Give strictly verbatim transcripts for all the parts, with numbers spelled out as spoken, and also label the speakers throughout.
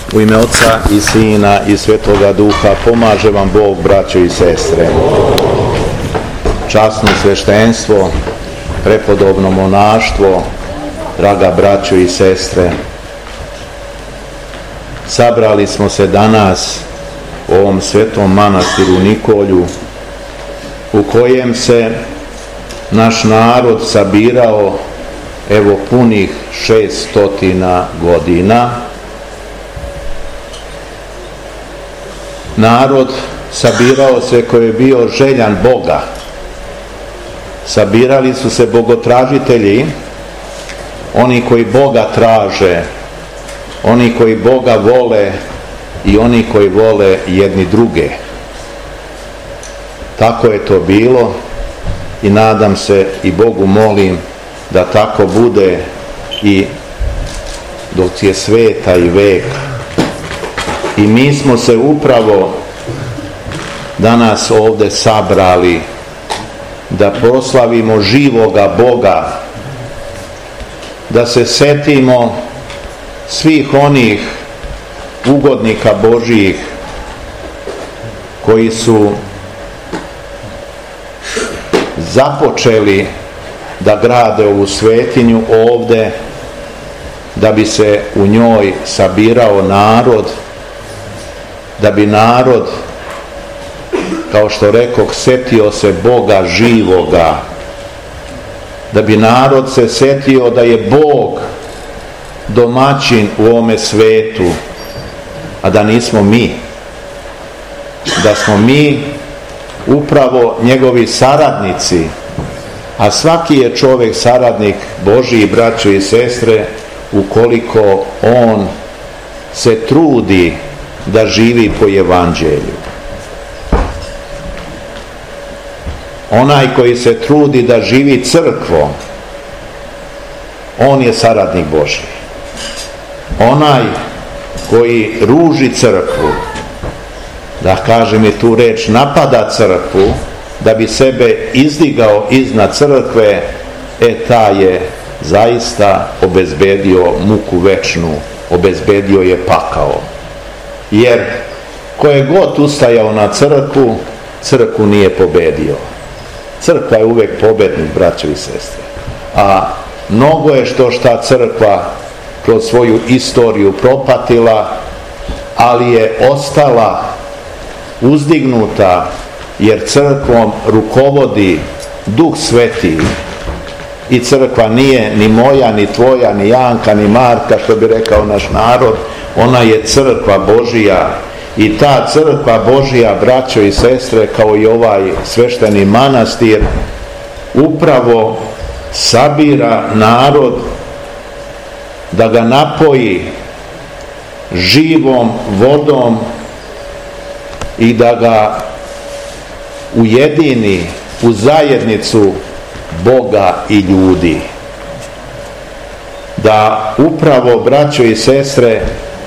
Speaker 1: U ime Oca i Sina i Svetoga Duha pomaže vam Bog, braćo i sestre. Časno sveštenstvo, prepodobno monaštvo, draga braćo i sestre, sabrali smo se danas u ovom svetom manastiru Nikolju, u kojem se naš narod sabirao evo punih šeststotina godina. Narod sabirao se koji je bio željan Boga. Sabirali su se bogotražitelji, oni koji Boga traže, oni koji Boga vole i oni koji vole jedni druge. Tako je to bilo i nadam se i Bogu molim da tako bude i dok je sveta i veka. I mi smo se upravo danas ovdje sabrali da proslavimo živoga Boga, da se setimo svih onih ugodnika Božjih koji su započeli da grade ovu svetinju ovdje, da bi se u njoj sabirao narod, da bi narod, kao što rekoh, setio se Boga živoga, da bi narod se setio da je Bog domaćin u ovome svetu, a da nismo mi, da smo mi upravo njegovi saradnici, a svaki je čovjek saradnik Božji, braćo i sestre, ukoliko on se trudi da živi po evanđelju. Onaj koji se trudi da živi crkvom, on je saradnik Božji. Onaj koji ruži crkvu, da kažem i tu reč, napada crkvu, da bi sebe izdigao iznad crkve, e ta je zaista obezbedio muku večnu, obezbedio je pakao. Jer ko je god ustajao na crkvu, crkvu nije pobedio. Crkva je uvijek pobednik, braćo i sestre. A mnogo je što šta crkva kroz svoju istoriju propatila, ali je ostala uzdignuta, jer crkvom rukovodi Duh Sveti. I crkva nije ni moja, ni tvoja, ni Janka, ni Marka, što bi rekao naš narod. Ona je crkva Božija. I ta crkva Božija, braćo i sestre, kao i ovaj svešteni manastir, upravo sabira narod da ga napoji živom vodom i da ga ujedini u zajednicu Boga i ljudi. Da upravo, braćo i sestre,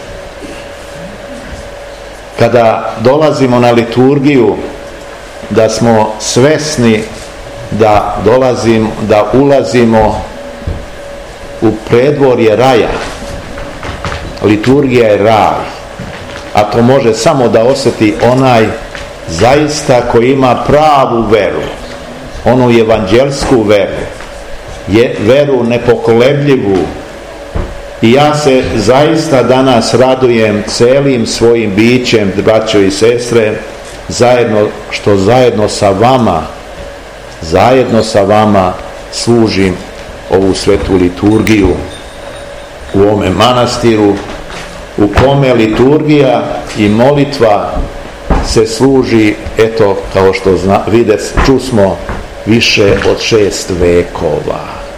Speaker 1: kada dolazimo na liturgiju, da smo svesni da dolazimo, da ulazimo u predvorje raja. Liturgija je raj, a to može samo da osjeti onaj zaista koji ima pravu veru, onu evanđelsku veru, je veru nepokolebljivu. I ja se zaista danas radujem celim svojim bićem, braćo i sestre, zajedno, što zajedno sa vama, zajedno sa vama služim ovu svetu liturgiju u ovome manastiru, u kome liturgija i molitva se služi, eto, kao što zna, vide, čusmo, više od šest vekova.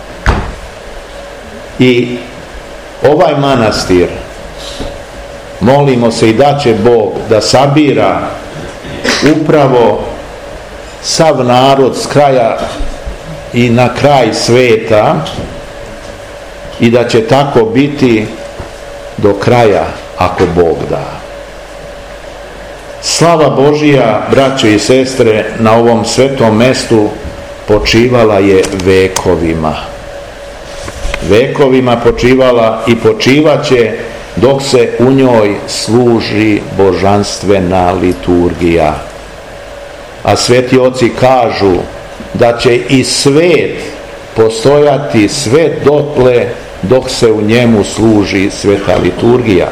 Speaker 1: I ovaj manastir, molimo se i da će Bog da sabira upravo sav narod s kraja i na kraj sveta i da će tako biti do kraja, ako Bog da. Slava Božija, braćo i sestre, na ovom svetom mestu počivala je vekovima. Vekovima počivala i počivaće dok se u njoj služi božanstvena liturgija. A sveti oci kažu da će i svet postojati sve dotle dok se u njemu služi sveta liturgija.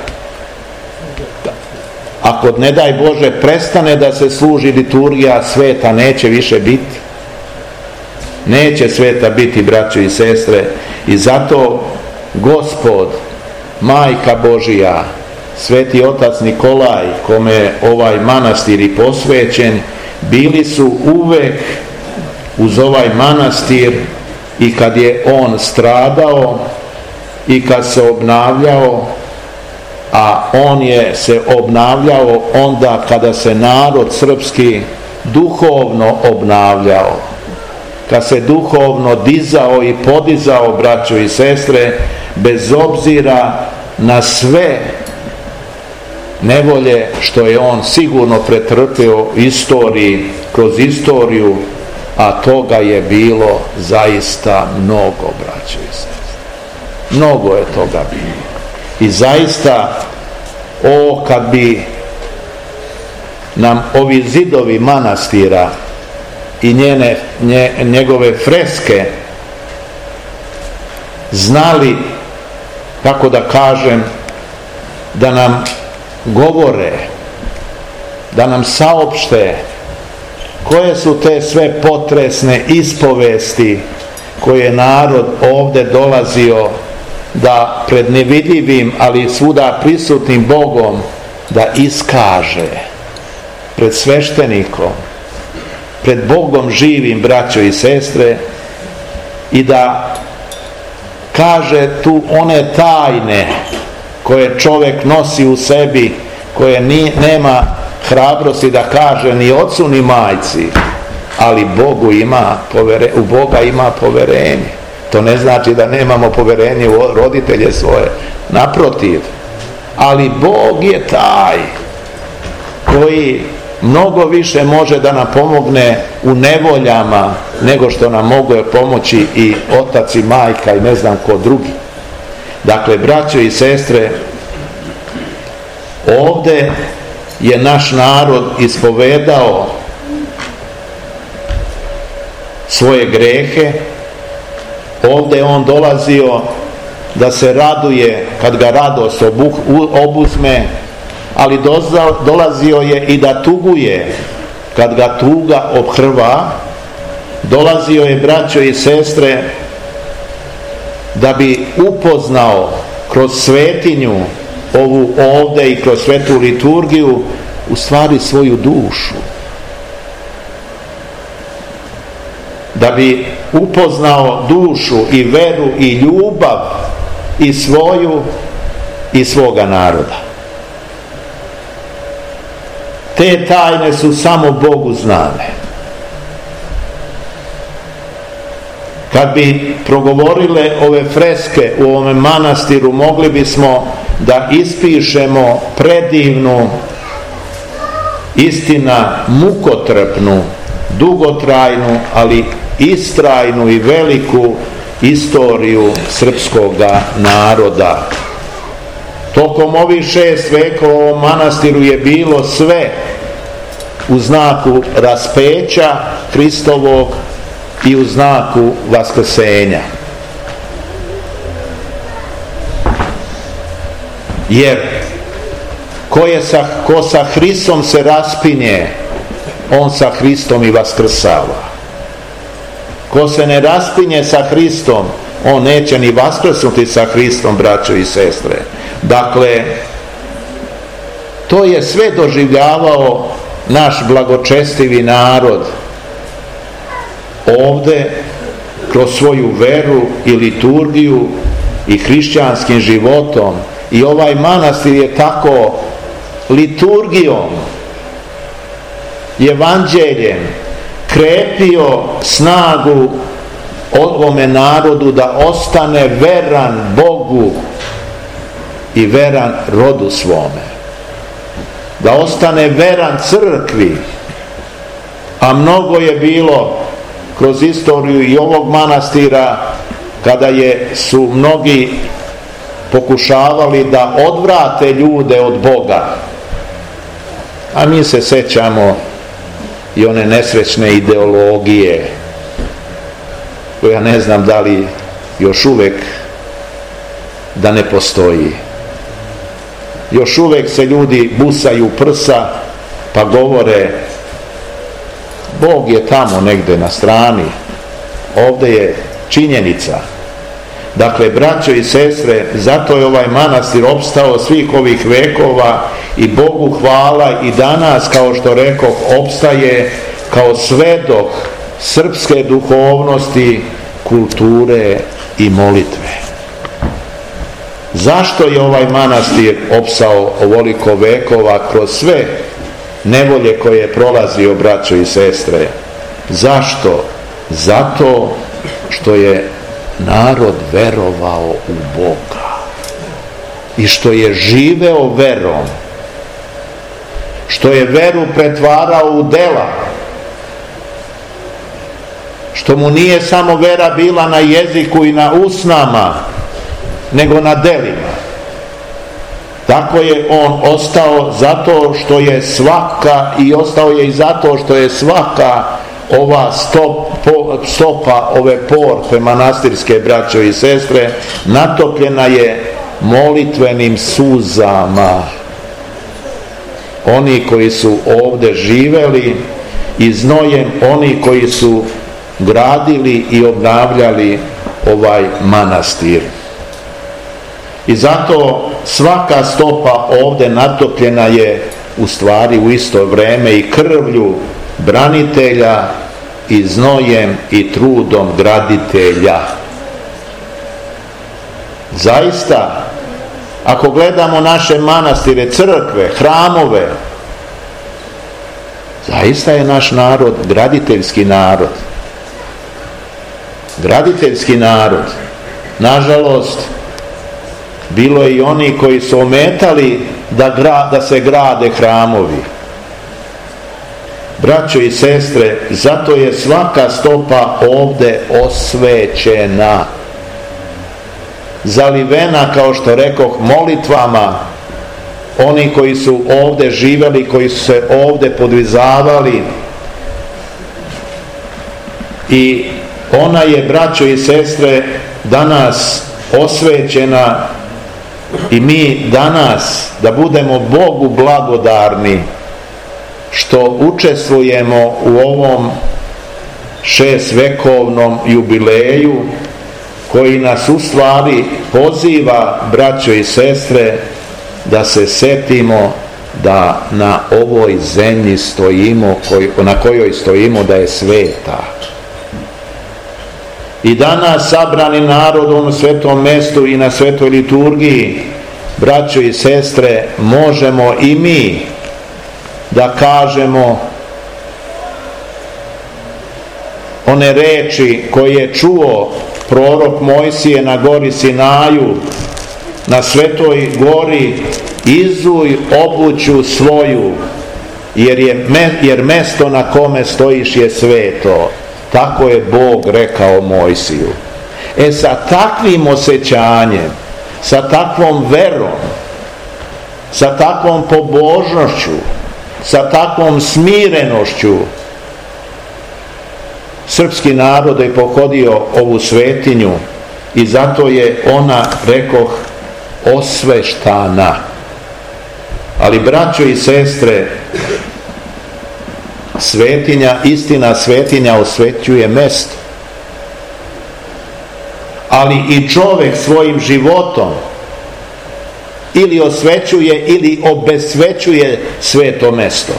Speaker 1: Ako, ne daj Bože, prestane da se služi liturgija, sveta neće više biti. Neće sveta biti, braćo i sestre, i zato Gospod, Majka Božija, sveti otac Nikolaj, kome je ovaj manastir i posvećen, bili su uvek uz ovaj manastir i kad je on stradao i kad se obnavljao, a on je se obnavljao onda kada se narod srpski duhovno obnavljao, kad se duhovno dizao i podizao, braćo i sestre, bez obzira na sve nevolje što je on sigurno pretrpio istoriji, kroz istoriju, a toga je bilo zaista mnogo, braćo i sestre. Mnogo je toga bilo. I zaista, o, kad bi nam ovi zidovi manastira i njene, nje, njegove freske znali, kako da kažem, da nam govore, da nam saopšte koje su te sve potresne ispovesti koje je narod ovde dolazio da pred nevidljivim, ali svuda prisutnim Bogom da iskaže pred sveštenikom, pred Bogom živim, braćo i sestre, i da kaže tu one tajne koje čovjek nosi u sebi, koje ni, nema hrabrosti da kaže ni ocu ni majci, ali Bogu ima povere, u Boga ima poverenje. To ne znači da nemamo poverenje u roditelje svoje, naprotiv, ali Bog je taj koji mnogo više može da nam pomogne u nevoljama nego što nam mogu pomoći i otac i majka i ne znam ko drugi. Dakle, braćo i sestre, ovde je naš narod ispovedao svoje grehe. Ovde je on dolazio da se raduje kad ga radost obuzme, ali dolazio je i da tuguje kad ga tuga obhrva. Dolazio je, braćo i sestre, da bi upoznao kroz svetinju ovu ovde i kroz svetu liturgiju u stvari svoju dušu, da bi upoznao dušu i veru i ljubav i svoju i svoga naroda. Te tajne su samo Bogu znane. Kad bi progovorile ove freske u ovome manastiru, mogli bismo da ispišemo predivnu, istina mukotrpnu, dugotrajnu, ali istrajnu i veliku istoriju srpskoga naroda. Tokom ovih šest vekova u ovom manastiru je bilo sve u znaku raspeća Hristovog i u znaku vaskrsenja. Jer ko, je sa, ko sa Hristom se raspinje, on sa Hristom i vaskrsava. Ko se ne raspinje sa Hristom, on neće ni vaskrsnuti sa Hristom, braćo i sestre. Dakle, to je sve doživljavao naš blagočestivi narod ovde kroz svoju veru i liturgiju i hrišćanskim životom. I ovaj manastir je tako liturgijom, evanđeljem krepio snagu ovome narodu da ostane veran Bogu i veran rodu svome, da ostane veran crkvi. A mnogo je bilo kroz istoriju i ovog manastira kada je, su mnogi pokušavali da odvrate ljude od Boga. A mi se sećamo i one nesrećne ideologije, koja ne znam da li još uvek da ne postoji. Još uvek se ljudi busaju prsa pa govore Bog je tamo negde na strani, ovde je činjenica. Dakle, braćo i sestre, zato je ovaj manastir opstao svih ovih vekova i Bogu hvala i danas, kao što rekoh, opstaje kao svedok srpske duhovnosti, kulture i molitve. Zašto je ovaj manastir opstao ovoliko vekova kroz sve nevolje koje je prolazio, braćo i sestre? Zašto? Zato što je narod verovao u Boga i što je živeo verom, što je veru pretvarao u dela, što mu nije samo vera bila na jeziku i na usnama, nego na delima. Tako je on ostao zato što je svaka, i ostao je i zato što je svaka ova stop, stopa ove porte manastirske, braćo i sestre, natopljena je molitvenim suzama. Oni koji su ovde živeli i znojem oni koji su gradili i obnavljali ovaj manastir. I zato svaka stopa ovde natopljena je u stvari u isto vreme i krvlju branitelja i znojem i trudom graditelja. Zaista, ako gledamo naše manastire, crkve, hramove, zaista je naš narod graditeljski narod. Graditeljski narod. Nažalost, bilo je i oni koji su ometali da, gra, da se grade hramovi. Braćo i sestre, zato je svaka stopa ovde osvećena, zalivena, kao što rekoh, molitvama. Oni koji su ovde živeli, koji su se ovde podvizavali, i ona je, braćo i sestre, danas osvećena. I mi danas, da budemo Bogu blagodarni što učestvujemo u ovom šestvekovnom jubileju koji nas u stvari poziva, braćo i sestre, da se setimo da na ovoj zemlji stojimo, na kojoj stojimo, da je sveta. I danas sabrani narod u svetom mestu i na svetoj liturgiji, braćo i sestre, možemo i mi da kažemo one reči koje je čuo prorok Mojsije na gori Sinaju, na svetoj gori: izuj obuću svoju, jer je jer mesto na kome stojiš je sveto. Tako je Bog rekao Mojsiju. E, sa takvim osjećanjem, sa takvom verom, sa takvom pobožnošću, sa takvom smirenošću, srpski narod je pohodio ovu svetinju i zato je ona, rekoh, osveštana. Ali, braćo i sestre, svetinja, istina svetinja osvećuje mesto. Ali i čovek svojim životom ili osvećuje ili obesvećuje sveto mesto.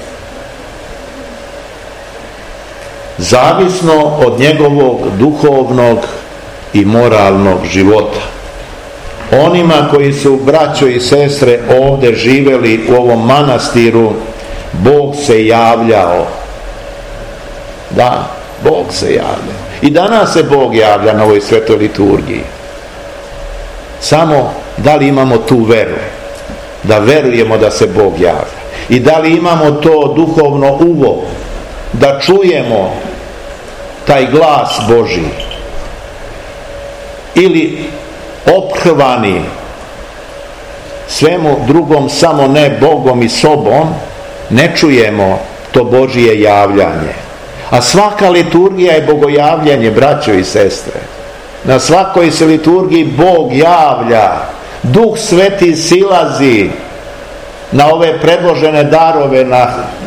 Speaker 1: Zavisno od njegovog duhovnog i moralnog života. Onima koji su, braćo i sestre, ovde živeli u ovom manastiru, Bog se javljao. Da, Bog se javljao. I danas se Bog javlja na ovoj svetoj liturgiji. Samo da li imamo tu veru, da verujemo da se Bog javlja, i da li imamo to duhovno uvo, da čujemo taj glas Božji, ili ophrvani svemu drugom, samo ne Bogom i sobom, ne čujemo to Božije javljanje. A svaka liturgija je bogojavljanje, braćo i sestre. Na svakoj se liturgiji Bog javlja, Duh Sveti silazi na ove predložene darove, na,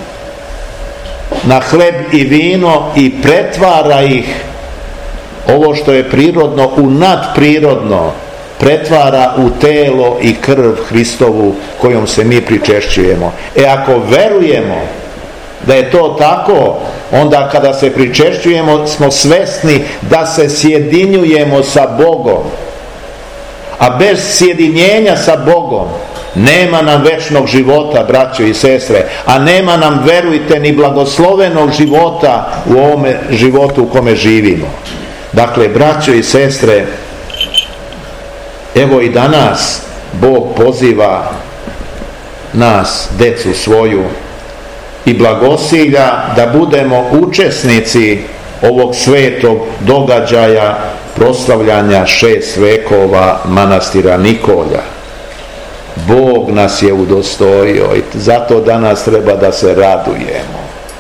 Speaker 1: na hleb i vino i pretvara ih, ovo što je prirodno u nadprirodno, pretvara u telo i krv Hristovu kojom se mi pričešćujemo. E ako verujemo da je to tako, onda kada se pričešćujemo smo svesni da se sjedinjujemo sa Bogom. A bez sjedinjenja sa Bogom nema nam večnog života, braćo i sestre, a nema nam, verujte, ni blagoslovenog života u ovome životu u kome živimo. Dakle, braćo i sestre, evo i danas Bog poziva nas, decu svoju, i blagosilja da budemo učesnici ovog svetog događaja proslavljanja šest vekova manastira Nikolja. Bog nas je udostojio i zato danas treba da se radujemo.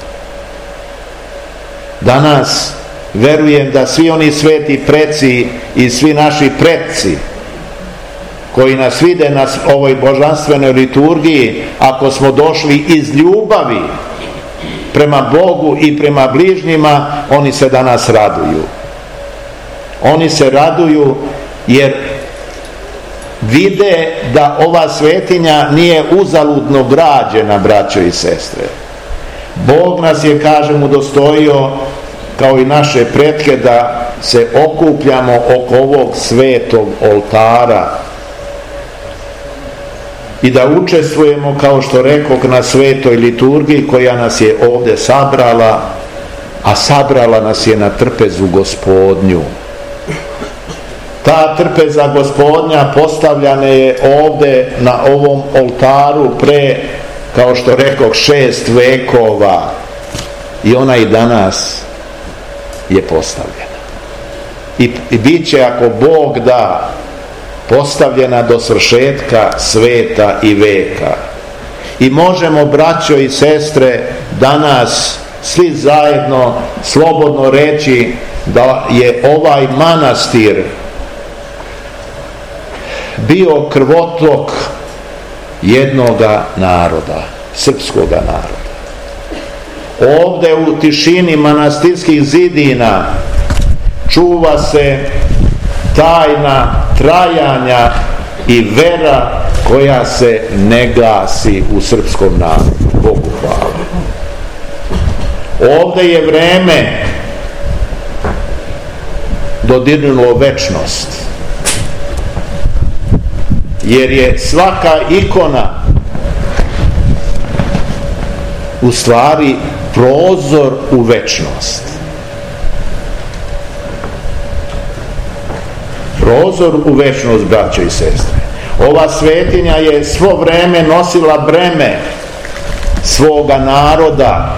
Speaker 1: Danas verujem da svi oni sveti preci i svi naši preci koji nas vide na ovoj božanstvenoj liturgiji, ako smo došli iz ljubavi prema Bogu i prema bližnjima, oni se danas raduju. Oni se raduju jer vide da ova svetinja nije uzaludno građena, braćo i sestre. Bog nas je, kažem, udostojio, kao i naše pretke, da se okupljamo oko ovog svetog oltara i da učestvujemo, kao što rekog, na svetoj liturgiji koja nas je ovdje sabrala, a sabrala nas je na trpezu Gospodnju. Ta trpeza Gospodnja postavljana je ovdje na ovom oltaru pre, kao što rekog, šest vekova, i ona i danas je postavljena. I, i bit će, ako Bog da, postavljena do svršetka sveta i veka. I možemo, braćo i sestre, danas svi zajedno slobodno reći da je ovaj manastir bio krvotok jednoga naroda, srpskoga naroda. Ovdje u tišini manastirskih zidina čuva se tajna trajanja i vera koja se ne gasi u srpskom narodu. Bogu hvala. Ovdje je vreme dodirnulo večnost, jer je svaka ikona u stvari prozor u večnost. Prozor u večnost, braćo i sestre. Ova svetinja je svo vreme nosila breme svoga naroda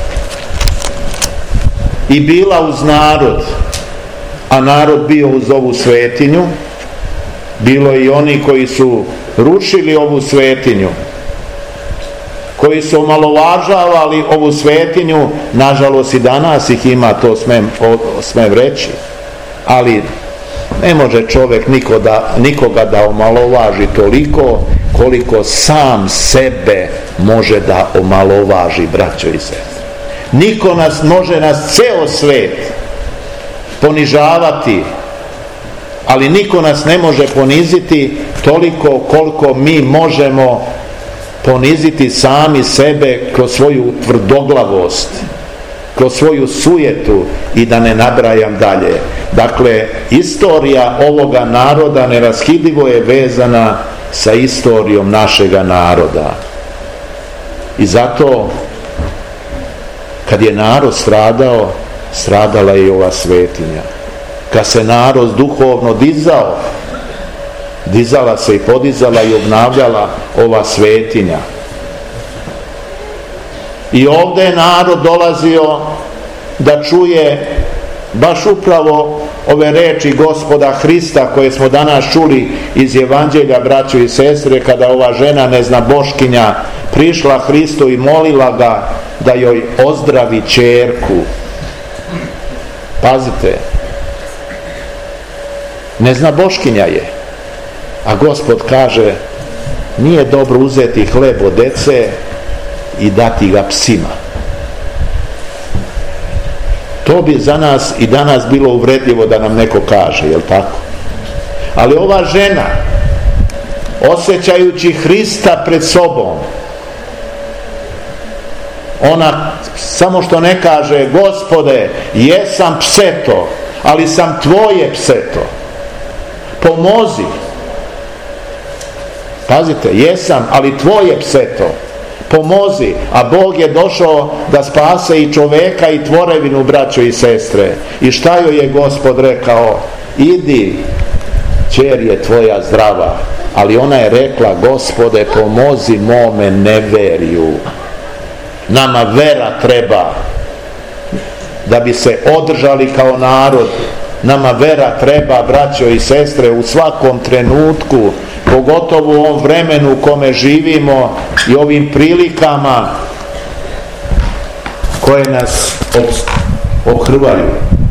Speaker 1: i bila uz narod, a narod bio uz ovu svetinju. Bilo i oni koji su rušili ovu svetinju, koji su omalovažavali ovu svetinju. Nažalost i danas ih ima, to smem, smem reći, ali ne može čovjek niko da, nikoga da omalovaži toliko koliko sam sebe može da omalovaži, braćo i sestre. Niko nas može, nas ceo svet ponižavati, ali niko nas ne može poniziti toliko koliko mi možemo poniziti sami sebe kroz svoju tvrdoglavost, kroz svoju sujetu i da ne nabrajam dalje. Dakle, istorija ovoga naroda neraskidivo je vezana sa istorijom našega naroda. I zato, kad je narod stradao, stradala je i ova svetinja. Kad se narod duhovno dizao, dizala se i podizala i obnavljala ova svetinja. I ovdje je narod dolazio da čuje baš upravo ove reči Gospoda Hrista koje smo danas čuli iz Evanđelja, braćo i sestre, kada ova žena neznaboškinja prišla Hristu i molila ga da joj ozdravi ćerku. Pazite, neznaboškinja je, a Gospod kaže: nije dobro uzeti hleb od dece i dati ga psima. To bi za nas i danas bilo uvredljivo da nam neko kaže, jel tako? Ali ova žena, osjećajući Hrista pred sobom, ona samo što ne kaže: Gospode, jesam pseto, ali sam tvoje pseto, pomozi. Pazite, jesam, ali tvoje pseto, pomozi. A Bog je došao da spase i čoveka i tvorevinu, braćo i sestre. I šta joj je Gospod rekao? Idi, ćer je tvoja zdrava. Ali ona je rekla: Gospode, pomozi mome neverju. Nama vera treba da bi se održali kao narod. Nama vera treba, braćo i sestre, u svakom trenutku, pogotovo u ovom vremenu u kome živimo i ovim prilikama koje nas obhrvaju.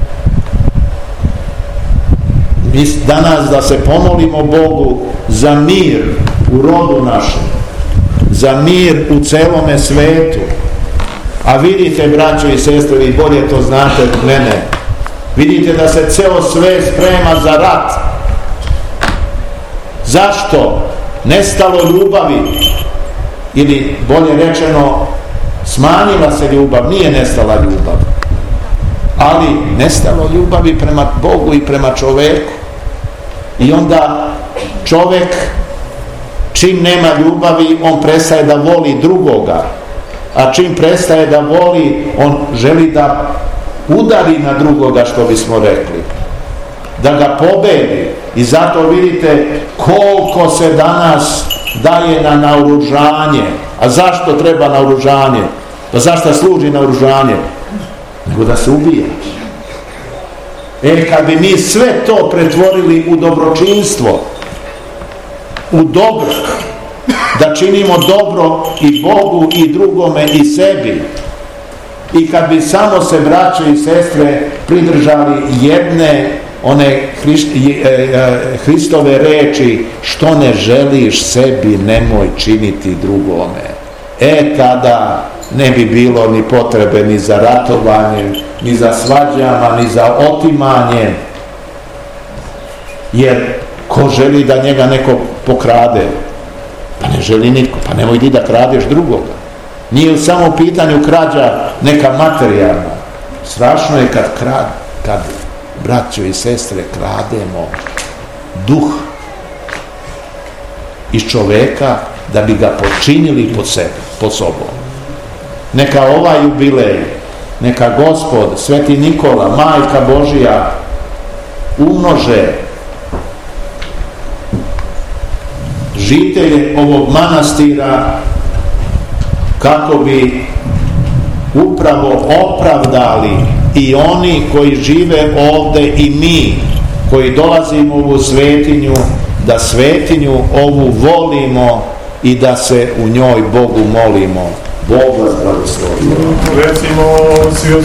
Speaker 1: Danas da se pomolimo Bogu za mir u rodu našem, za mir u celome svetu. A vidite, braćo i sestre, vi bolje to znate od mene, vidite da se ceo svet sprema za rat. Zašto? Nestalo ljubavi, ili bolje rečeno, smanjila se ljubav. Nije nestala ljubav, ali nestalo ljubavi prema Bogu i prema čoveku. I onda čovek, čim nema ljubavi, on prestaje da voli drugoga, a čim prestaje da voli, on želi da udari na drugoga, što bismo rekli, da ga pobedi. I zato vidite koliko se danas daje na naoružanje. A zašto treba naoružanje? Pa zašto služi naoružanje? Nego da se ubija. E, kad bi mi sve to pretvorili u dobročinstvo, u dobro, da činimo dobro i Bogu i drugome i sebi, i kad bi samo se, braće i sestre, pridržali jedne one Hristove reči: što ne želiš sebi, nemoj činiti drugome. E, tada ne bi bilo ni potrebe ni za ratovanjem, ni za svađama, ni za otimanjem. Jer ko želi da njega neko pokrade? Pa ne želi nitko. Pa nemoj ti da kradeš drugoga. Nije samo u pitanju krađa neka materijalna. Strašno je kad krad, kad, braćo i sestre, krademo duh iz čoveka da bi ga počinili pod sebe, pod sobom. Neka ovaj jubilej, neka Gospod, Sveti Nikola, Majka Božija umnože žitelje ovog manastira, kako bi upravo opravdali i oni koji žive ovde i mi koji dolazimo u ovu svetinju, da svetinju ovu volimo i da se u njoj Bogu molimo. Bog vas blagoslovi.